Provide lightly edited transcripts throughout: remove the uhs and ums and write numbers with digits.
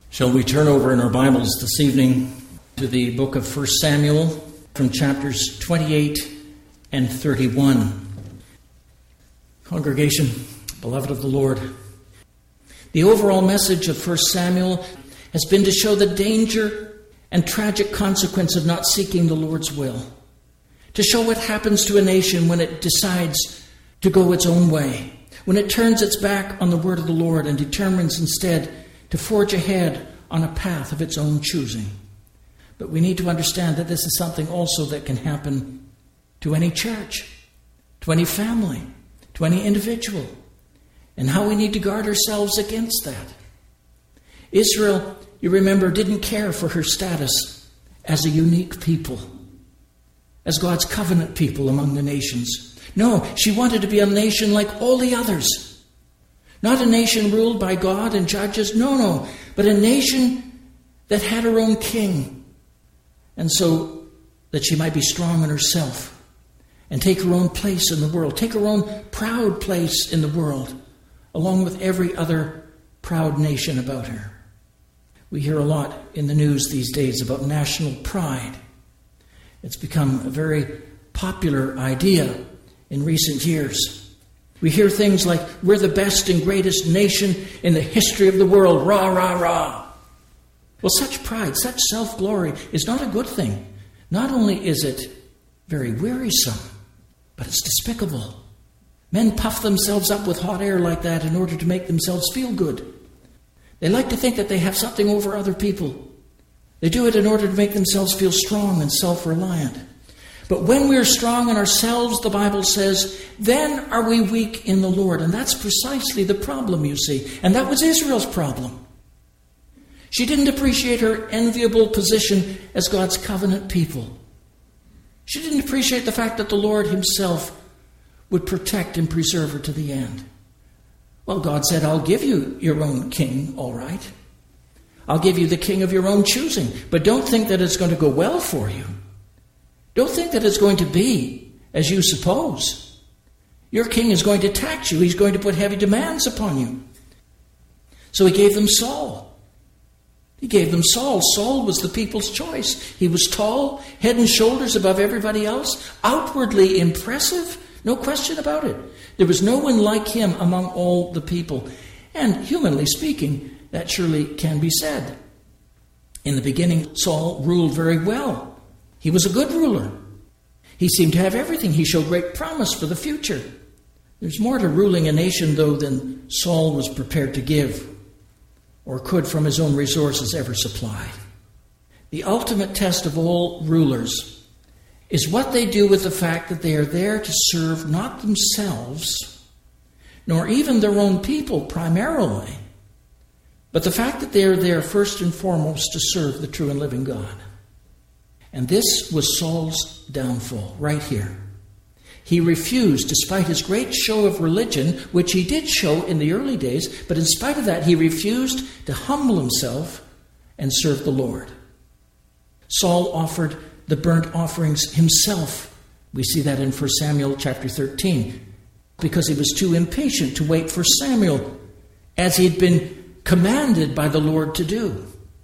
Shall we turn over in our Bibles this evening to the book of 1 Samuel from chapters 28 and 31. Congregation, beloved of the Lord, the overall message of 1 Samuel has been to show the danger and tragic consequence of not seeking the Lord's will, to show what happens to a nation when it decides to go its own way, when it turns its back on the word of the Lord and determines instead to forge ahead on a path of its own choosing. But we need to understand that this is something also that can happen to any church, to any family, to any individual, and how we need to guard ourselves against that. Israel, you remember, didn't care for her status as a unique people, as God's covenant people among the nations. No, she wanted to be a nation like all the others. Not a nation ruled by God and judges, no, but a nation that had her own king. And so that she might be strong in herself and take her own place in the world, take her own proud place in the world, along with every other proud nation about her. We hear a lot in the news these days about national pride. It's become a very popular idea in recent years. We hear things like, we're the best and greatest nation in the history of the world, rah, rah, rah. Well, such pride, such self-glory is not a good thing. Not only is it very wearisome, but it's despicable. Men puff themselves up with hot air like that in order to make themselves feel good. They like to think that they have something over other people. They do it in order to make themselves feel strong and self-reliant. But when we're strong in ourselves, the Bible says, then are we weak in the Lord. And that's precisely the problem, you see. And that was Israel's problem. She didn't appreciate her enviable position as God's covenant people. She didn't appreciate the fact that the Lord himself would protect and preserve her to the end. Well, God said, I'll give you your own king, all right. I'll give you the king of your own choosing. But don't think that it's going to go well for you. Don't think that it's going to be as you suppose. Your king is going to tax you. He's going to put heavy demands upon you. So he gave them Saul. He gave them Saul. Saul was the people's choice. He was tall, head and shoulders above everybody else, outwardly impressive, no question about it. There was no one like him among all the people. And humanly speaking, that surely can be said. In the beginning, Saul ruled very well. He was a good ruler. He seemed to have everything. He showed great promise for the future. There's more to ruling a nation, though, than Saul was prepared to give or could from his own resources ever supply. The ultimate test of all rulers is what they do with the fact that they are there to serve not themselves, nor even their own people primarily, but the fact that they are there first and foremost to serve the true and living God. And this was Saul's downfall right here. He refused, despite his great show of religion, which he did show in the early days, but in spite of that, he refused to humble himself and serve the Lord. Saul offered the burnt offerings himself. We see that in 1 Samuel chapter 13, because he was too impatient to wait for Samuel, as he had been commanded by the Lord to do.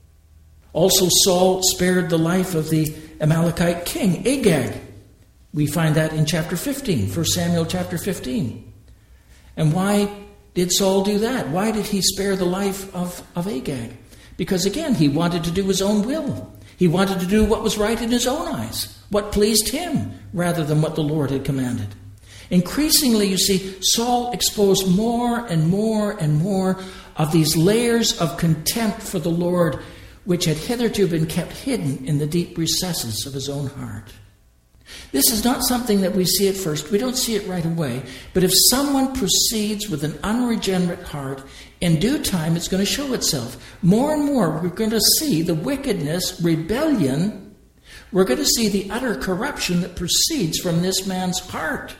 Also, Saul spared the life of the Amalekite king, Agag. We find that in chapter 15, 1 Samuel chapter 15. And why did Saul do that? Why did he spare the life of Agag? Because, again, he wanted to do his own will. He wanted to do what was right in his own eyes, what pleased him, rather than what the Lord had commanded. Increasingly, you see, Saul exposed more and more and more of these layers of contempt for the Lord, which had hitherto been kept hidden in the deep recesses of his own heart. This is not something that we see at first. We don't see it right away. But if someone proceeds with an unregenerate heart, in due time it's going to show itself. More and more we're going to see the wickedness, rebellion. We're going to see the utter corruption that proceeds from this man's heart.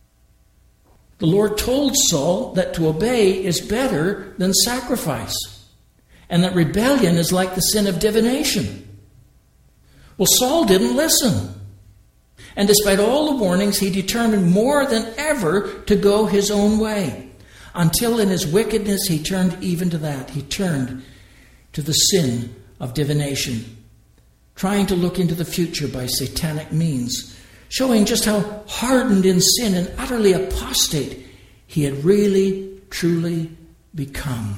The Lord told Saul that to obey is better than sacrifice, and that rebellion is like the sin of divination. Well, Saul didn't listen. And despite all the warnings, he determined more than ever to go his own way, until in his wickedness he turned even to that. He turned to the sin of divination, trying to look into the future by satanic means, showing just how hardened in sin and utterly apostate he had really, truly become.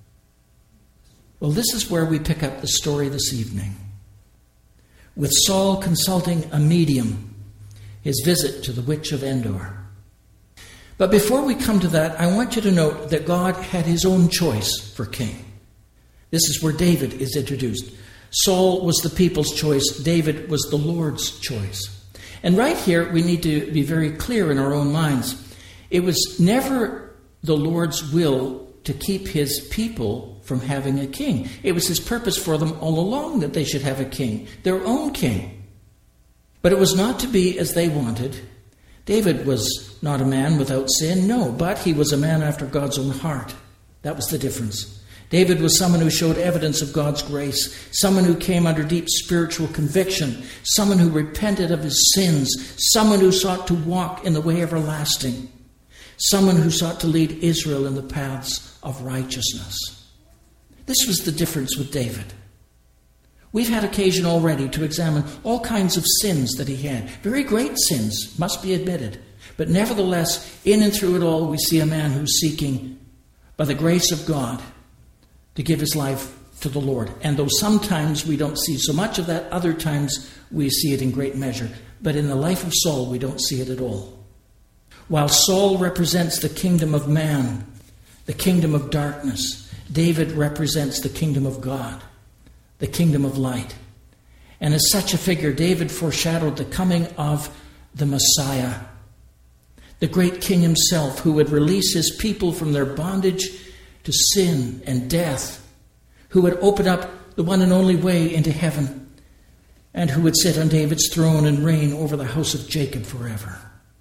Well, this is where we pick up the story this evening, with Saul consulting a medium, his visit to the witch of Endor. But before we come to that, I want you to note that God had his own choice for king. This is where David is introduced. Saul was the people's choice. David was the Lord's choice. And right here, we need to be very clear in our own minds. It was never the Lord's will to keep his people from having a king. It was his purpose for them all along that they should have a king, their own king. But it was not to be as they wanted. David was not a man without sin, no, but he was a man after God's own heart. That was the difference. David was someone who showed evidence of God's grace, someone who came under deep spiritual conviction, someone who repented of his sins, someone who sought to walk in the way everlasting, someone who sought to lead Israel in the paths of righteousness. This was the difference with David. We've had occasion already to examine all kinds of sins that he had. Very great sins, must be admitted. But nevertheless, in and through it all, we see a man who's seeking, by the grace of God, to give his life to the Lord. And though sometimes we don't see so much of that, other times we see it in great measure. But in the life of Saul, we don't see it at all. While Saul represents the kingdom of man, the kingdom of darkness, David represents the kingdom of God, the kingdom of light. And as such a figure, David foreshadowed the coming of the Messiah, the great king himself, who would release his people from their bondage to sin and death, who would open up the one and only way into heaven, and who would sit on David's throne and reign over the house of Jacob forever.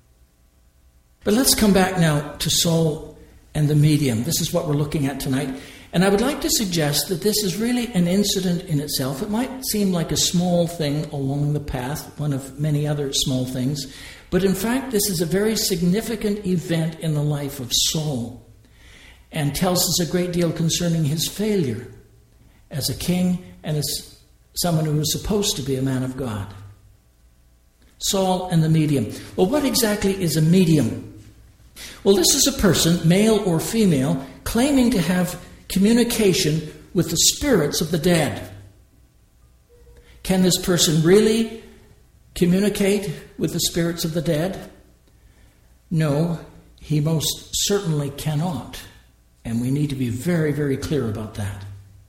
But let's come back now to Saul and the medium. This is what we're looking at tonight. And I would like to suggest that this is really an incident in itself. It might seem like a small thing along the path, one of many other small things. But in fact, this is a very significant event in the life of Saul, and tells us a great deal concerning his failure as a king and as someone who was supposed to be a man of God. Saul and the medium. Well, what exactly is a medium? Well, this is a person, male or female, claiming to have communication with the spirits of the dead. Can this person really communicate with the spirits of the dead? No, he most certainly cannot. And we need to be very, very clear about that.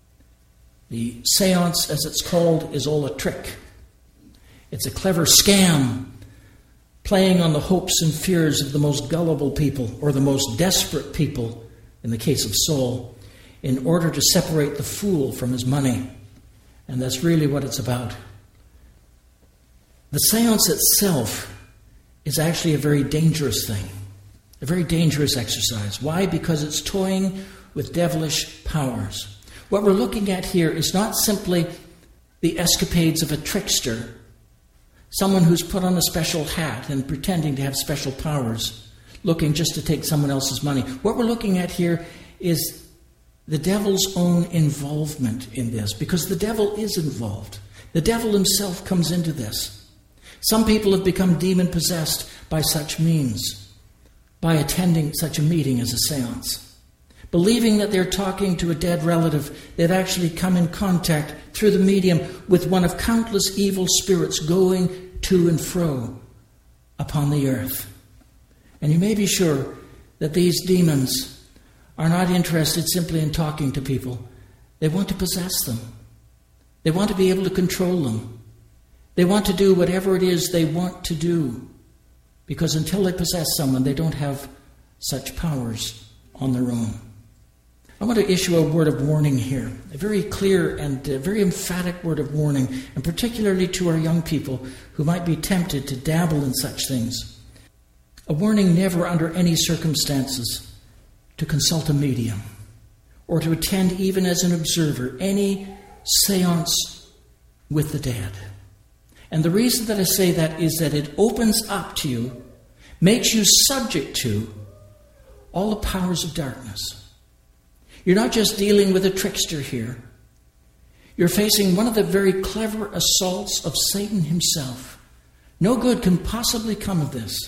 The seance, as it's called, is all a trick. It's a clever scam, playing on the hopes and fears of the most gullible people, or the most desperate people, in the case of Saul, in order to separate the fool from his money. And that's really what it's about. The seance itself is actually a very dangerous thing, a very dangerous exercise. Why? Because it's toying with devilish powers. What we're looking at here is not simply the escapades of a trickster, someone who's put on a special hat and pretending to have special powers, looking just to take someone else's money. What we're looking at here is the devil's own involvement in this, because the devil is involved. The devil himself comes into this. Some people have become demon-possessed by such means, by attending such a meeting as a seance. Believing that they're talking to a dead relative, they've actually come in contact through the medium with one of countless evil spirits going to and fro upon the earth. And you may be sure that these demons are not interested simply in talking to people. They want to possess them. They want to be able to control them. They want to do whatever it is they want to do, because until they possess someone, they don't have such powers on their own. I want to issue a word of warning here, a very clear and very emphatic word of warning, and particularly to our young people who might be tempted to dabble in such things. A warning never under any circumstances to consult a medium or to attend, even as an observer, any seance with the dead. And the reason that I say that is that it opens up to you, makes you subject to all the powers of darkness. You're not just dealing with a trickster here. You're facing one of the very clever assaults of Satan himself. No good can possibly come of this.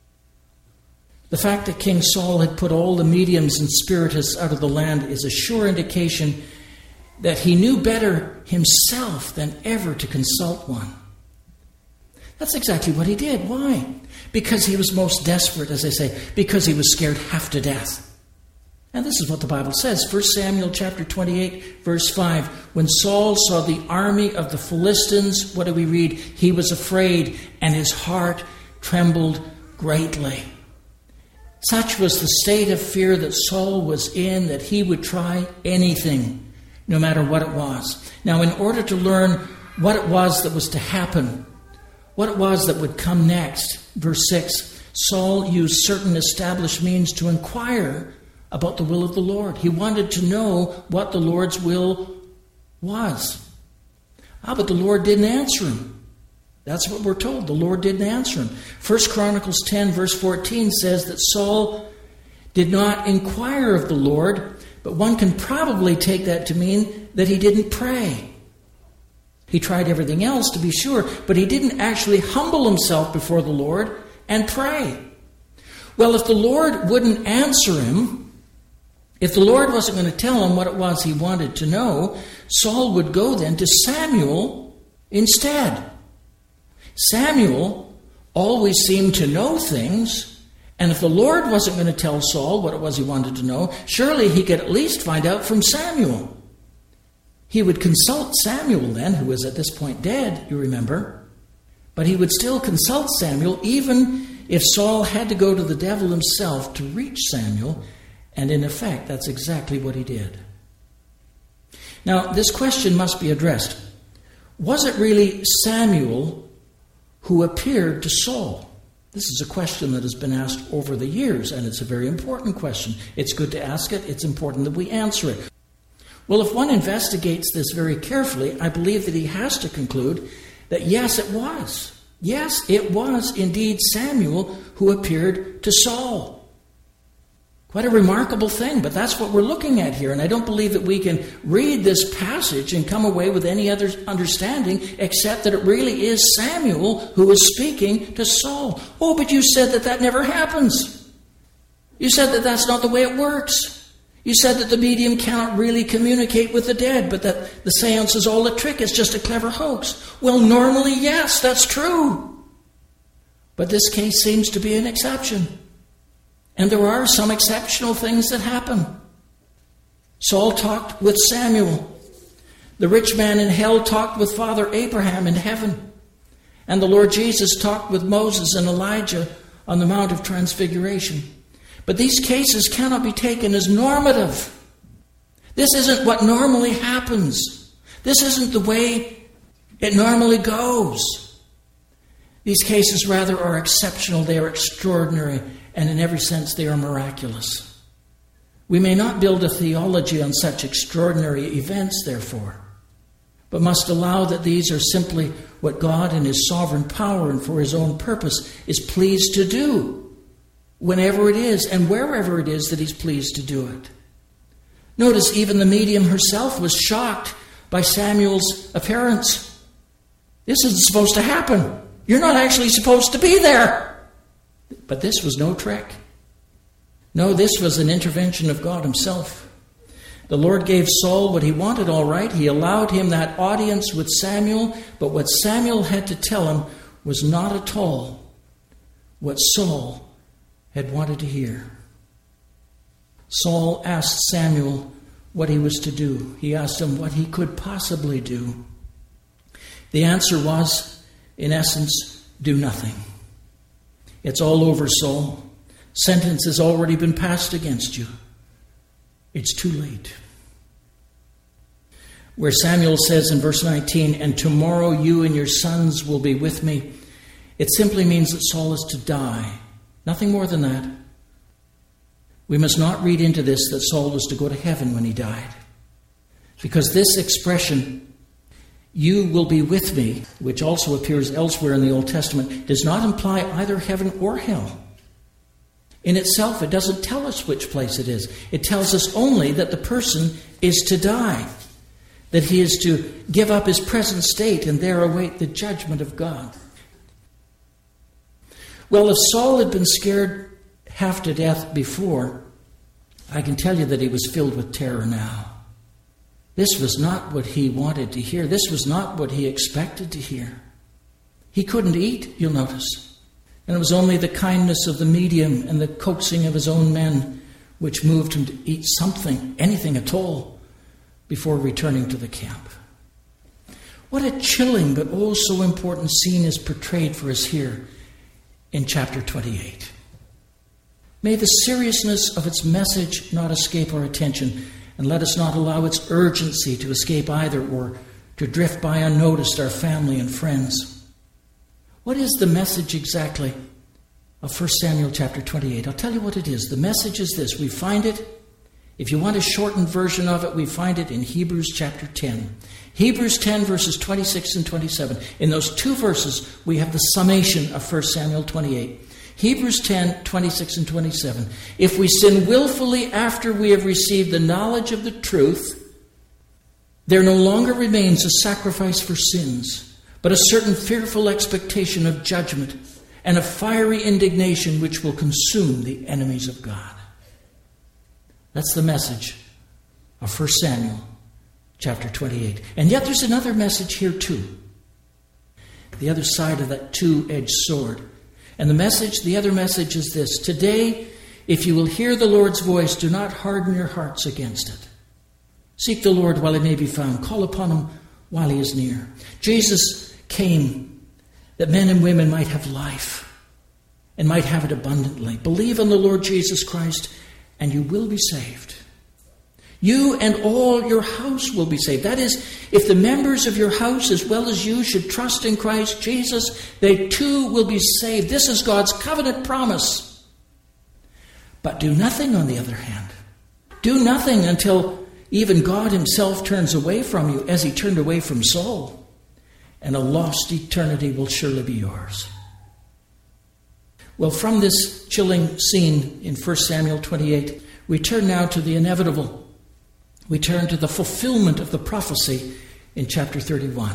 The fact that King Saul had put all the mediums and spiritists out of the land is a sure indication that he knew better himself than ever to consult one. That's exactly what he did. Why? Because he was most desperate, as I say, because he was scared half to death. And this is what the Bible says, 1 Samuel chapter 28, verse 5. When Saul saw the army of the Philistines, what do we read? He was afraid, and his heart trembled greatly. Such was the state of fear that Saul was in, that he would try anything, no matter what it was. Now, in order to learn what it was that was to happen, what it was that would come next, verse 6, Saul used certain established means to inquire about the will of the Lord. He wanted to know what the Lord's will was. But the Lord didn't answer him. That's what we're told. The Lord didn't answer him. 1 Chronicles 10, verse 14 says that Saul did not inquire of the Lord, but one can probably take that to mean that he didn't pray. He tried everything else, to be sure, but he didn't actually humble himself before the Lord and pray. Well, if the Lord wouldn't answer him, if the Lord wasn't going to tell him what it was he wanted to know, Saul would go then to Samuel instead. Samuel always seemed to know things, and if the Lord wasn't going to tell Saul what it was he wanted to know, surely he could at least find out from Samuel. He would consult Samuel then, who was at this point dead, you remember. But he would still consult Samuel, even if Saul had to go to the devil himself to reach Samuel. And in effect, that's exactly what he did. Now, this question must be addressed. Was it really Samuel who appeared to Saul? This is a question that has been asked over the years, and it's a very important question. It's good to ask it. It's important that we answer it. Well, if one investigates this very carefully, I believe that he has to conclude that yes, it was. Yes, it was indeed Samuel who appeared to Saul. Quite a remarkable thing, but that's what we're looking at here. And I don't believe that we can read this passage and come away with any other understanding except that it really is Samuel who is speaking to Saul. Oh, but you said that never happens. You said that that's not the way it works. You said that the medium cannot really communicate with the dead, but that the seance is all a trick, it's just a clever hoax. Well, normally, yes, that's true. But this case seems to be an exception. And there are some exceptional things that happen. Saul talked with Samuel. The rich man in hell talked with Father Abraham in heaven. And the Lord Jesus talked with Moses and Elijah on the Mount of Transfiguration. But these cases cannot be taken as normative. This isn't what normally happens. This isn't the way it normally goes. These cases rather are exceptional, they are extraordinary, and in every sense they are miraculous. We may not build a theology on such extraordinary events, therefore, but must allow that these are simply what God in His sovereign power and for His own purpose is pleased to do. Whenever it is and wherever it is that He's pleased to do it. Notice even the medium herself was shocked by Samuel's appearance. This isn't supposed to happen. You're not actually supposed to be there. But this was no trick. No, this was an intervention of God Himself. The Lord gave Saul what he wanted, all right. He allowed him that audience with Samuel, but what Samuel had to tell him was not at all what Saul had wanted to hear. Saul asked Samuel what he was to do. He asked him what he could possibly do. The answer was, in essence, do nothing. It's all over, Saul. Sentence has already been passed against you. It's too late. Where Samuel says in verse 19, and tomorrow you and your sons will be with me, it simply means that Saul is to die. Nothing more than that. We must not read into this that Saul was to go to heaven when he died. Because this expression, you will be with me, which also appears elsewhere in the Old Testament, does not imply either heaven or hell. In itself, it doesn't tell us which place it is. It tells us only that the person is to die. that he is to give up his present state and there await the judgment of God. Well, if Saul had been scared half to death before, I can tell you that he was filled with terror now. This was not what he wanted to hear. This was not what he expected to hear. He couldn't eat, you'll notice. And it was only the kindness of the medium and the coaxing of his own men which moved him to eat something, anything at all, before returning to the camp. What a chilling but oh so important scene is portrayed for us here in chapter 28. May the seriousness of its message not escape our attention, and let us not allow its urgency to escape either, or to drift by unnoticed our family and friends. What is the message exactly of 1 Samuel chapter 28? I'll tell you what it is. The message is this. We find it, if you want a shortened version of it, we find it in Hebrews chapter 10. Hebrews 10 verses 26 and 27. In those two verses, we have the summation of 1 Samuel 28. Hebrews 10, 26 and 27. If we sin willfully after we have received the knowledge of the truth, there no longer remains a sacrifice for sins, but a certain fearful expectation of judgment and a fiery indignation which will consume the enemies of God. That's the message of 1 Samuel chapter 28. And yet there's another message here too. The other side of that two-edged sword. And the other message is this. Today, if you will hear the Lord's voice, do not harden your hearts against it. Seek the Lord while he may be found. Call upon him while he is near. Jesus came that men and women might have life and might have it abundantly. Believe in the Lord Jesus Christ and you will be saved. You and all your house will be saved. That is, if the members of your house as well as you should trust in Christ Jesus, they too will be saved. This is God's covenant promise. But do nothing, on the other hand. Do nothing until even God himself turns away from you, as he turned away from Saul. And a lost eternity will surely be yours. Well, from this chilling scene in 1 Samuel 28, we turn now to the inevitable. We turn to the fulfillment of the prophecy in chapter 31.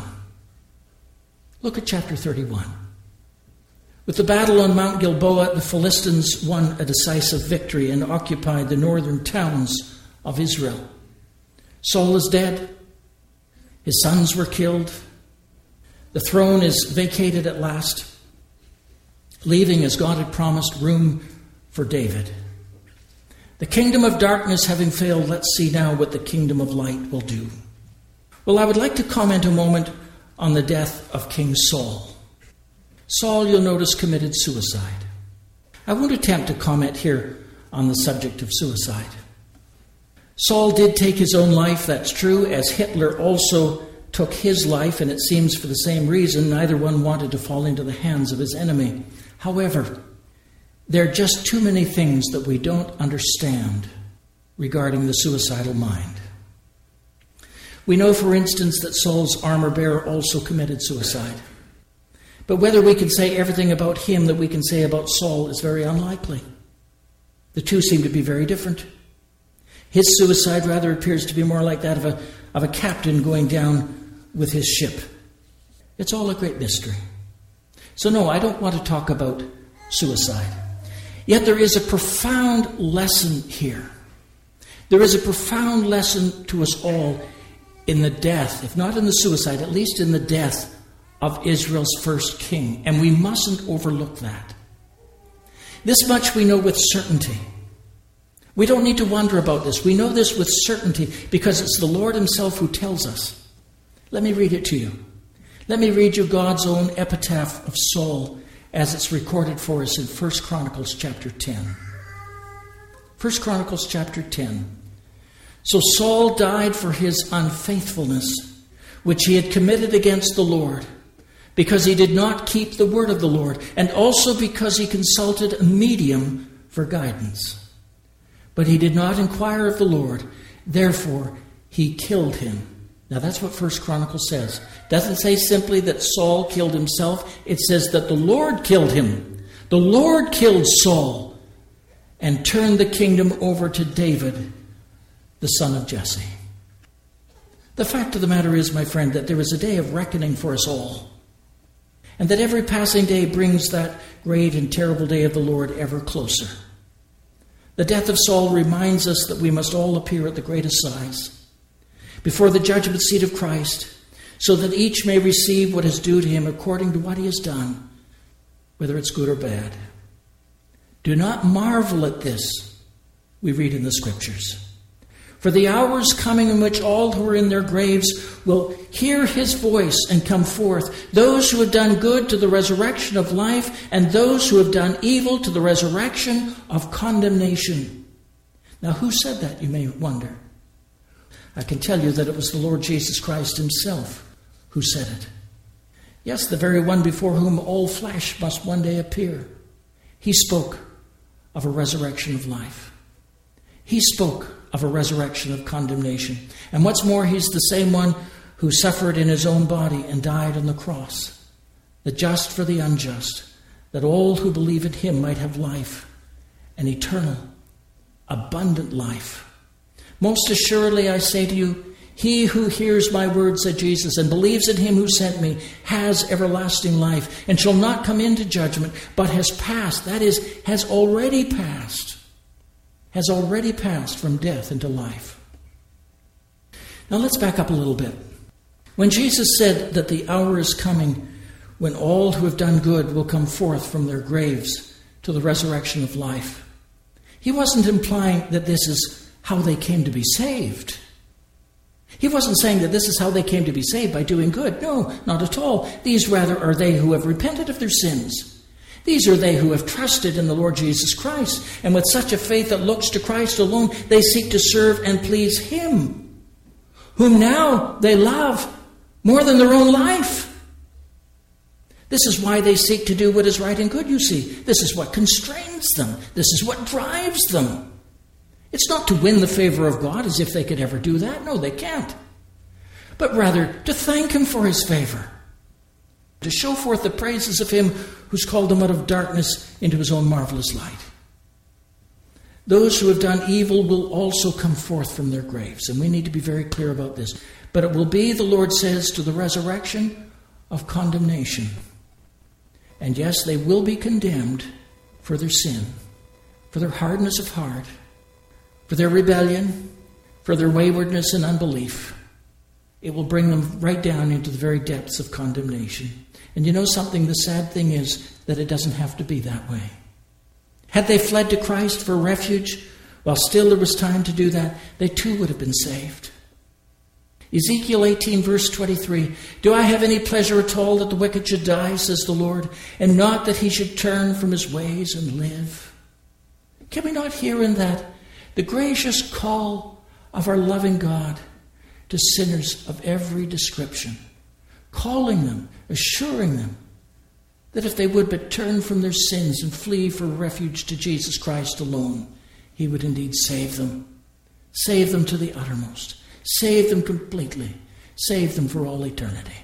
Look at chapter 31. With the battle on Mount Gilboa, the Philistines won a decisive victory and occupied the northern towns of Israel. Saul is dead. His sons were killed. The throne is vacated at last, leaving, as God had promised, room for David. The kingdom of darkness having failed, let's see now what the kingdom of light will do. Well, I would like to comment a moment on the death of King Saul. Saul, you'll notice, committed suicide. I won't attempt to comment here on the subject of suicide. Saul did take his own life, that's true, as Hitler also took his life, and it seems for the same reason. Neither one wanted to fall into the hands of his enemy. However, there are just too many things that we don't understand regarding the suicidal mind. We know, for instance, that Saul's armor-bearer also committed suicide. But whether we can say everything about him that we can say about Saul is very unlikely. The two seem to be very different. His suicide rather appears to be more like that of a captain going down with his ship. It's all a great mystery. So no, I don't want to talk about suicide. Yet there is a profound lesson here. There is a profound lesson to us all in the death, if not in the suicide, at least in the death of Israel's first king. And we mustn't overlook that. This much we know with certainty. We don't need to wonder about this. We know this with certainty because it's the Lord himself who tells us. Let me read it to you. Let me read you God's own epitaph of Saul as it's recorded for us in 1 Chronicles chapter 10. 1 Chronicles chapter 10. So Saul died for his unfaithfulness, which he had committed against the Lord, because he did not keep the word of the Lord, and also because he consulted a medium for guidance. But he did not inquire of the Lord, therefore he killed him. Now that's what 1 Chronicles says. It doesn't say simply that Saul killed himself. It says that the Lord killed him. The Lord killed Saul and turned the kingdom over to David, the son of Jesse. The fact of the matter is, my friend, that there is a day of reckoning for us all, and that every passing day brings that great and terrible day of the Lord ever closer. The death of Saul reminds us that we must all appear at the great assize, before the judgment seat of Christ, so that each may receive what is due to him according to what he has done, whether it's good or bad. Do not marvel at this, we read in the Scriptures. For the hour is coming in which all who are in their graves will hear his voice and come forth, those who have done good to the resurrection of life, and those who have done evil to the resurrection of condemnation. Now, who said that, you may wonder? I can tell you that it was the Lord Jesus Christ himself who said it. Yes, the very one before whom all flesh must one day appear. He spoke of a resurrection of life. He spoke of a resurrection of condemnation. And what's more, he's the same one who suffered in his own body and died on the cross, the just for the unjust, that all who believe in him might have life, an eternal, abundant life. Most assuredly, I say to you, he who hears my word, said Jesus, and believes in him who sent me, has everlasting life, and shall not come into judgment, but has passed, that is, has already passed from death into life. Now let's back up a little bit. When Jesus said that the hour is coming when all who have done good will come forth from their graves to the resurrection of life, he wasn't implying that this is how they came to be saved. He wasn't saying that this is how they came to be saved, by doing good. No, not at all. These rather are they who have repented of their sins. These are they who have trusted in the Lord Jesus Christ, and with such a faith that looks to Christ alone, they seek to serve and please him, whom now they love more than their own life. This is why they seek to do what is right and good, you see. This is what constrains them. This is what drives them. It's not to win the favor of God, as if they could ever do that. No, they can't. But rather to thank him for his favor, to show forth the praises of him who's called them out of darkness into his own marvelous light. Those who have done evil will also come forth from their graves, and we need to be very clear about this. But it will be, the Lord says, to the resurrection of condemnation. And yes, they will be condemned for their sin, for their hardness of heart, for their rebellion, for their waywardness and unbelief. It will bring them right down into the very depths of condemnation. And you know something? The sad thing is that it doesn't have to be that way. Had they fled to Christ for refuge, while still there was time to do that, they too would have been saved. Ezekiel 18, verse 23, "Do I have any pleasure at all that the wicked should die, says the Lord, and not that he should turn from his ways and live?" Can we not hear in that the gracious call of our loving God to sinners of every description, calling them, assuring them that if they would but turn from their sins and flee for refuge to Jesus Christ alone, he would indeed save them to the uttermost, save them completely, save them for all eternity.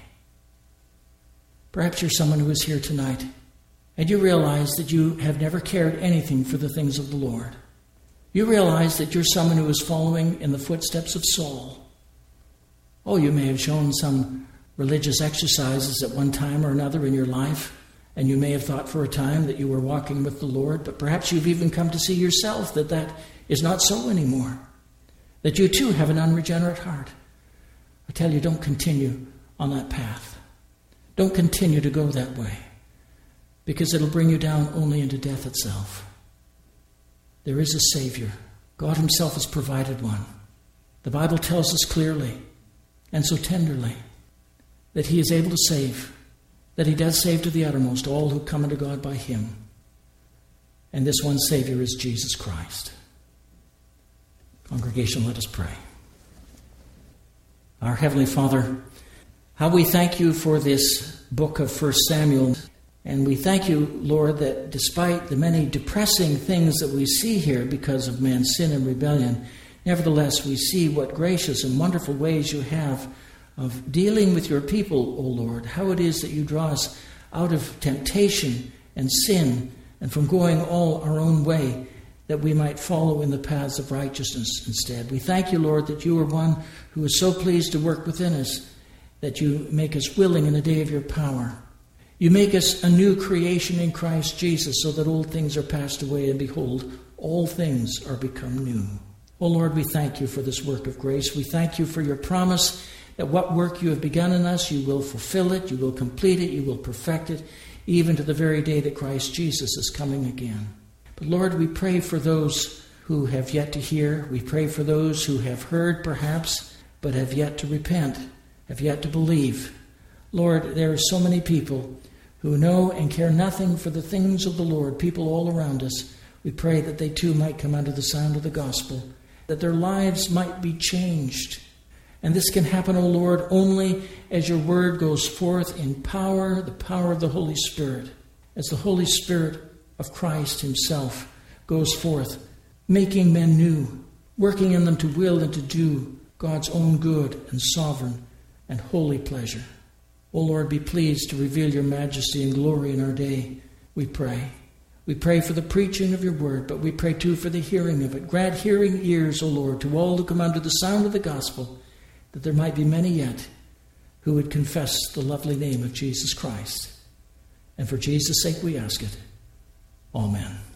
Perhaps you're someone who is here tonight and you realize that you have never cared anything for the things of the Lord. You realize that you're someone who is following in the footsteps of Saul. Oh, you may have shown some religious exercises at one time or another in your life, and you may have thought for a time that you were walking with the Lord, but perhaps you've even come to see yourself that that is not so anymore, that you too have an unregenerate heart. I tell you, don't continue on that path. Don't continue to go that way, because it'll bring you down only into death itself. There is a Savior. God himself has provided one. The Bible tells us clearly and so tenderly that he is able to save, that he does save to the uttermost all who come unto God by him. And this one Savior is Jesus Christ. Congregation, let us pray. Our Heavenly Father, how we thank you for this book of 1 Samuel. And we thank you, Lord, that despite the many depressing things that we see here because of man's sin and rebellion, nevertheless we see what gracious and wonderful ways you have of dealing with your people, O Lord, how it is that you draw us out of temptation and sin and from going all our own way that we might follow in the paths of righteousness instead. We thank you, Lord, that you are one who is so pleased to work within us, that you make us willing in the day of your power. You make us a new creation in Christ Jesus, so that old things are passed away, and behold, all things are become new. Oh Lord, we thank you for this work of grace. We thank you for your promise that what work you have begun in us, you will fulfill it, you will complete it, you will perfect it, even to the very day that Christ Jesus is coming again. But Lord, we pray for those who have yet to hear. We pray for those who have heard, perhaps, but have yet to repent, have yet to believe. Lord, there are so many people who know and care nothing for the things of the Lord, people all around us. We pray that they too might come under the sound of the gospel, that their lives might be changed. And this can happen, O Lord, only as your word goes forth in power, the power of the Holy Spirit, as the Holy Spirit of Christ himself goes forth, making men new, working in them to will and to do God's own good and sovereign and holy pleasure. O Lord, be pleased to reveal your majesty and glory in our day, we pray. We pray for the preaching of your word, but we pray too for the hearing of it. Grant hearing ears, O Lord, to all who come under the sound of the gospel, that there might be many yet who would confess the lovely name of Jesus Christ. And for Jesus' sake we ask it. Amen.